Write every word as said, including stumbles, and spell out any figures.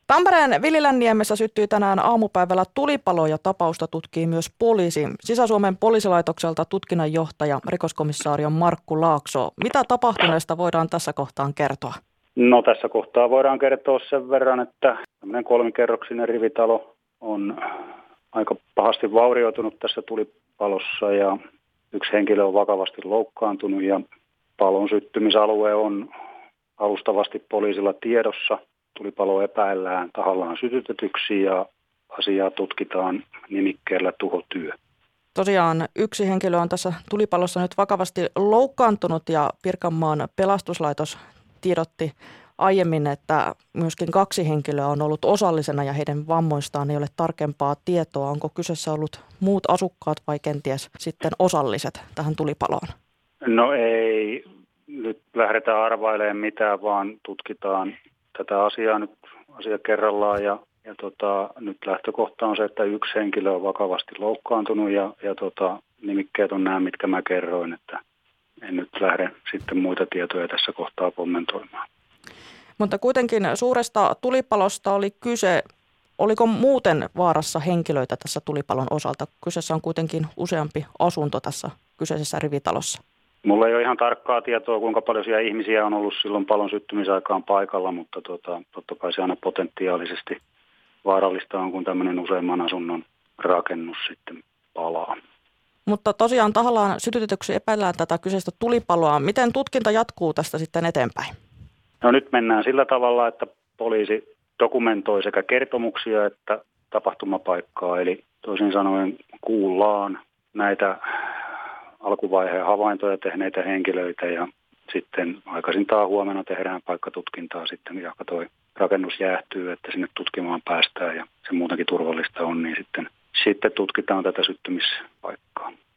Tampereen Villilänniemessä syttyi tänään aamupäivällä tulipalo ja tapausta tutkii myös poliisi. Sisä-Suomen poliisilaitokselta tutkinnanjohtaja rikoskomissario Markku Laakso. Mitä tapahtuneesta voidaan tässä kohtaan kertoa? No tässä kohtaa voidaan kertoa sen verran, että tämmöinen kolmikerroksinen rivitalo on aika pahasti vaurioitunut tässä tulipalossa ja yksi henkilö on vakavasti loukkaantunut ja palon syttymisalue on alustavasti poliisilla tiedossa. Tulipalo epäillään tahallaan sytytetyksi ja asiaa tutkitaan nimikkeellä tuhotyö. Tosiaan yksi henkilö on tässä tulipalossa nyt vakavasti loukkaantunut ja Pirkanmaan pelastuslaitos tiedotti aiemmin, että myöskin kaksi henkilöä on ollut osallisena ja heidän vammoistaan ei ole tarkempaa tietoa. Onko kyseessä ollut muut asukkaat vai kenties sitten osalliset tähän tulipaloon? No ei nyt lähdetä arvailemaan mitään, vaan tutkitaan tätä asiaa nyt asia kerrallaan ja, ja tota, nyt lähtökohta on se, että yksi henkilö on vakavasti loukkaantunut ja, ja tota, nimikkeet on nämä, mitkä mä kerroin, että en nyt lähde sitten muita tietoja tässä kohtaa kommentoimaan. Mutta kuitenkin suuresta tulipalosta oli kyse. Oliko muuten vaarassa henkilöitä tässä tulipalon osalta? Kyseessä on kuitenkin useampi asunto tässä kyseisessä rivitalossa. Mulla ei ole ihan tarkkaa tietoa, kuinka paljon siellä ihmisiä on ollut silloin palon syttymisaikaan paikalla, mutta tota, totta kai se aina potentiaalisesti vaarallista on, kun tämmöinen useamman asunnon rakennus sitten palaa. Mutta tosiaan tahallaan sytytetyksi epäillään tätä kyseistä tulipaloa. Miten tutkinta jatkuu tästä sitten eteenpäin? No nyt mennään sillä tavalla, että poliisi dokumentoi sekä kertomuksia että tapahtumapaikkaa, eli toisin sanoen kuullaan näitä alkuvaiheen havaintoja tehneitä henkilöitä ja sitten aikaisintaan huomenna tehdään paikkatutkintaa sitten, jaka toi rakennus jäähtyy, että sinne tutkimaan päästään ja se muutenkin turvallista on, niin sitten, sitten tutkitaan tätä syttymispaikkaa.